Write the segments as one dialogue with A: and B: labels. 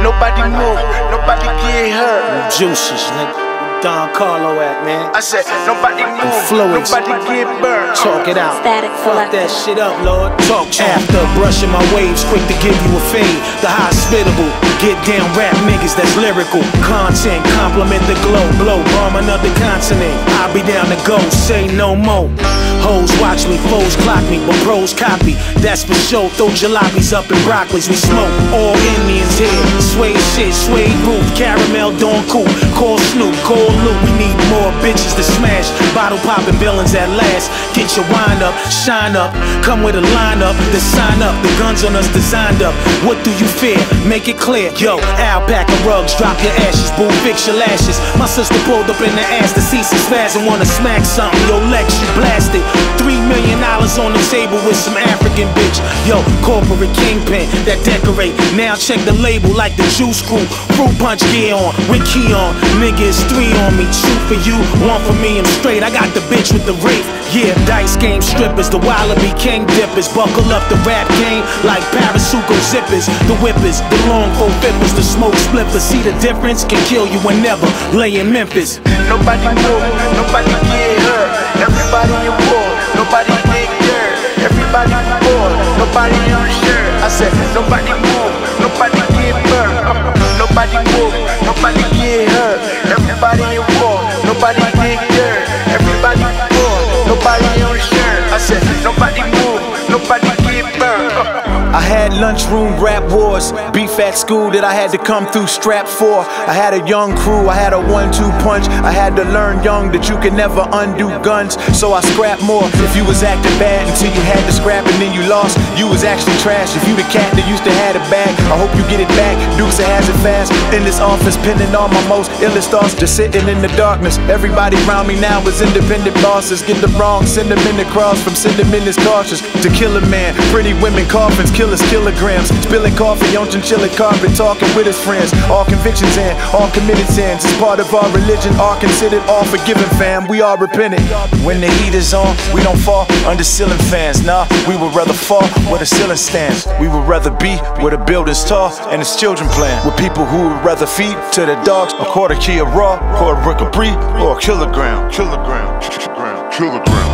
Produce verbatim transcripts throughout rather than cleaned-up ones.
A: Nobody move, nobody get hurt.
B: Juices, nigga. Don Carlo at, man.
A: I said, nobody move,
B: Influence.
A: nobody get burned.
B: Talk it out.
C: Static
B: Fuck that
C: Selector.
B: shit up, Lord. Talk after brushing my waves, quick to give you a fade. The hospitable, get down rap niggas that's lyrical. Content, compliment the glow, blow, bomb another continent. I'll be down to go, say no more. Hoes watch me, foes clock me, but pros copy. That's for sure. Throw jalopies up in broccolis, we smoke. All Indians here. Suede shit, suede roof, caramel, dawn cool. Call Snoop, call Luke. We need more bitches to smash. Bottle popping villains at last. Get your wind up, shine up. Come with a lineup, then sign up. The guns on us designed up. What do you fear? Make it clear. Yo, alpaca rugs, drop your ashes, boo, fix your lashes. My sister pulled up in the ass to see some spaz and wanna smack something. Yo, Lex, you blasted. Three million dollars on the table with some African bitch. Yo, corporate kingpin that decorate. Now check the label like the Juice Crew. Fruit punch gear on, with key on. Nigga, it's three on me. Two for you, one for me. I'm straight. I got the bitch with the rape. Yeah, dice game strippers, the Wallaby King dippers. Buckle up the rap game like Parasuco zippers. The whippers, the long four fippers, the smoke spliffers. See the difference? Can kill you whenever. Lay in Memphis.
A: Nobody move, nobody get hurt. Everybody in war, nobody get dirt. Everybody bored, nobody on shirt. I said, nobody move, nobody get burned. Uh, nobody move, nobody get hurt. Everybody in war, nobody get dirt. Everybody bored, nobody on shirt. I said, nobody move, nobody get burned. Uh,
D: I had lunchroom rap wars, beef at school that I had to come through strapped for. I had a young crew, I had a one two punch. I had to learn young that you can never undo guns, so I scrapped more. If you was acting bad until you had to scrap and then you lost, you was actually trash. If you the cat that used to have a bag, I hope you get it back. Dukes that has it fast, in this office pinning all my most illest thoughts, just sitting in the darkness. Everybody around me now is independent bosses. Get the wrong, send them in the cross from sentiments cautious to kill a man. Pretty women coffins, killers kilograms, spilling coffee on chinchilla carpet, talking with his friends. All convictions and all committed sins is part of our religion, are considered all forgiven, fam. We are repentant. When the heat is on, we don't fall under ceiling fans. Nah, we would rather fall where the ceiling stands. We would rather be where the building's tall and its children playing. With people who would rather feed to the dogs a quarter key of raw, quarter brick of brie, or a kilogram, kilogram, kilogram, kilogram.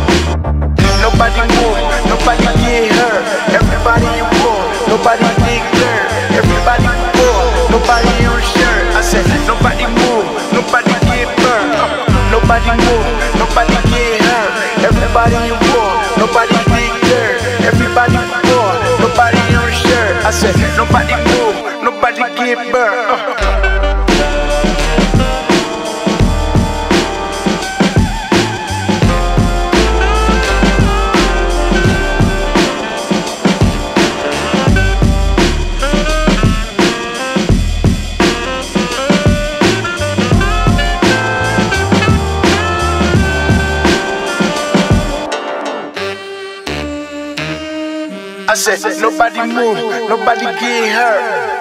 A: nobody move, nobody get hurt. Everybody in war, nobody get dirt. Everybody bored, nobody on shirt. I said, nobody move, nobody get burned. Uh, nobody move, nobody get hurt. Everybody in war, nobody get dirt. Everybody bored, nobody on shirt. I said, nobody move, nobody get burned. Uh, I said, nobody move, nobody get hurt.